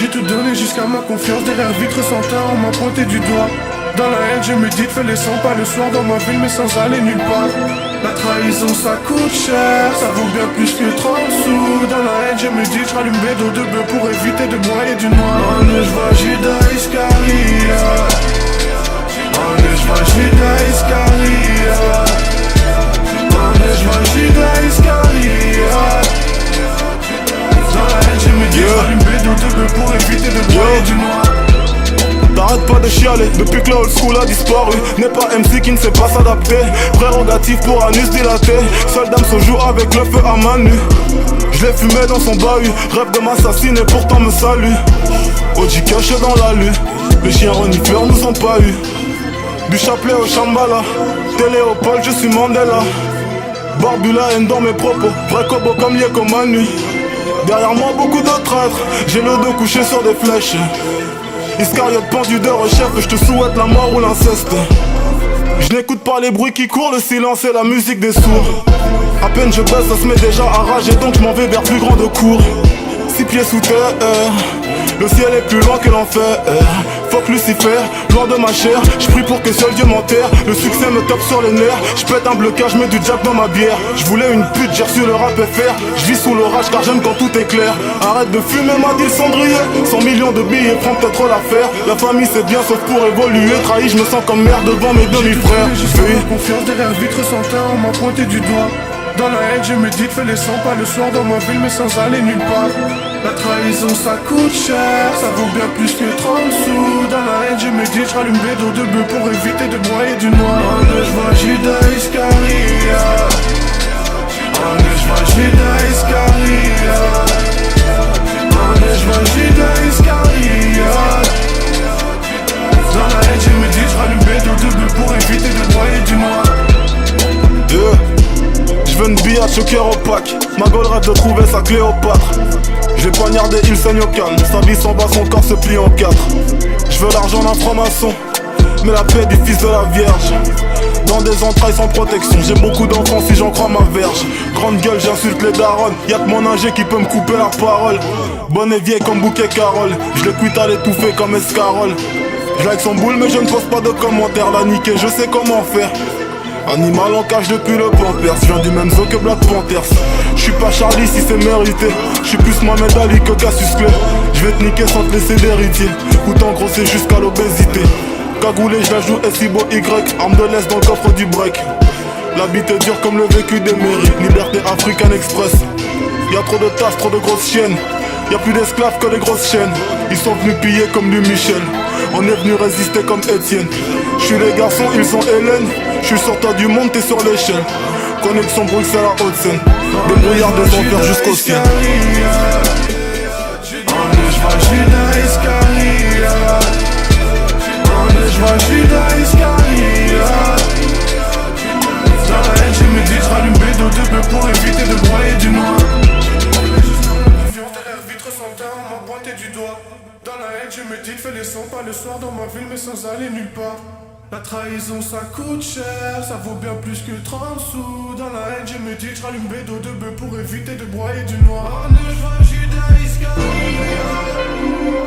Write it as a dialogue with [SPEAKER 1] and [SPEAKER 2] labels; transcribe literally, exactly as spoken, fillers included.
[SPEAKER 1] J'ai tout donné jusqu'à ma confiance. Derrière vitre sans teint, on m'a pointé du doigt. Dans la haine, je me dis fais les cent pas le soir dans ma ville, mais sans aller nulle part. La trahison, ça coûte cher, ça vaut bien plus que trente sous. Dans la haine, je me dis je rallume bédo de bœuf pour éviter de broyer du noir. Oh ne je vois Judas Iscariot. Oh ne je vois Judas Iscariot. Oh ne je vois Judas Iscariot. Dans la haine, je me dis je rallume bédo de bœuf pour éviter de broyer du noir.
[SPEAKER 2] T'arrêtes pas de chialer, depuis que la old school a disparu. N'est pas M C qui ne sait pas s'adapter. Prérogative pour anus dilaté. Seule dame se joue avec le feu à main nue. Je l'ai fumé dans son bahut. Rêve de m'assassiner pourtant me salue. O G caché dans la lue. Les chiens renifleurs nous ont pas eu. Du chapelet au Shambhala. Téléopole, je suis Mandela. Barbu la haine dans mes propos. Vrai cobo comme Yeko Manu. Derrière moi beaucoup de traîtres. J'ai le dos couché sur des flèches. Iscariote pendu de rechef, je te souhaite la mort ou l'inceste. Je n'écoute pas les bruits qui courent, le silence et la musique des sourds. À peine je baisse, ça se met déjà à rage et donc je m'en vais vers plus grande cour. Six pieds sous terre, le ciel est plus loin que l'enfer. Fuck Lucifer, loin de ma chair. Je prie pour que seul Dieu m'enterre. Le succès me tape sur les nerfs. Je pète un blocage, je mets du jack dans ma bière. Je voulais une pute, j'ai reçu le rap F R. Je vis sous l'orage car j'aime quand tout est clair. Arrête de fumer, m'a dit le cendrier. Cent millions de billets, prends peut-être l'affaire. La famille c'est bien sauf pour évoluer. Trahi, je me sens comme merde devant mes demi-frères.
[SPEAKER 1] J'ai confiance derrière vitre sans teint, on m'a pointé du doigt. Dans la haine, je me dis fais les cent pas le soir dans ma ville, mais sans aller nulle part. La trahison, ça coûte cher, ça vaut bien plus que trente sous. Dans la haine, je me dis je rallume bédo de bœuf pour éviter de broyer du noir. Oh ne je vois Judas Iscariot. Oh ne je vois Judas Iscariot. Oh ne je vois Judas Iscariot. Dans la haine, je me dis je rallume bédo de bœuf pour éviter de broyer du noir.
[SPEAKER 2] Yeah. Je veux une billade, ce cœur opaque. Ma gueule rêve de trouver sa Cléopâtre. Je l'ai poignardé, il saigne au calme. Sa vie s'en bat, son corps se plie en quatre. Je veux l'argent d'un franc-maçon, mais la paix du fils de la Vierge. Dans des entrailles sans protection, j'ai beaucoup d'enfants si j'en crois ma verge. Grande gueule, j'insulte les darons. Y'a que mon ingé qui peut me couper la parole. Bonne et vieille comme bouquet Carole. Je l'ai cuite à l'étouffer comme escarole. Je like son boule mais je ne pose pas de commentaires. La niquer, je sais comment faire. Animal en cage depuis le Pampers. Je viens du même zoo que Black Panthers. Je suis pas Charlie si c'est mérité. Je suis plus Mohamed Ali que Cassius Clay. Je vais te niquer sans te laisser d'héritier. Coûte engrossé jusqu'à l'obésité. Cagoulé je la joue S I B O Y. Arme de l'Est dans le coffre du break. La bite est dure comme le vécu des mairies. Liberté African Express. Y'a trop de tasses, trop de grosses chiennes. Y'a plus d'esclaves que les grosses chaînes. Ils sont venus piller comme du Michel. On est venu résister comme Étienne. Je suis les garçons, ils sont Hélène. Je suis sur toi du monde, t'es sur l'échelle. Connexion Bruxelles à Haute-Seine. Des brouillards des enfers jusqu'au ciel.
[SPEAKER 1] On ne je vois Judas Iscariot. On ne je vois Judas Iscariot. Dans la haine, je me dis je rallume bédo de bœuf pour éviter de broyer du noir. Derrière vitre sans teint, on m'a pointé du doigt. Dans la haine, je me dis fais les cent pas le soir dans ma ville, mais sans aller nulle part. La trahison ça coûte cher, ça vaut bien plus que trente sous. Dans la haine je me dis je rallume bédo de bœuf pour éviter de broyer du noir. Oh ne je vois Judas Iscariot.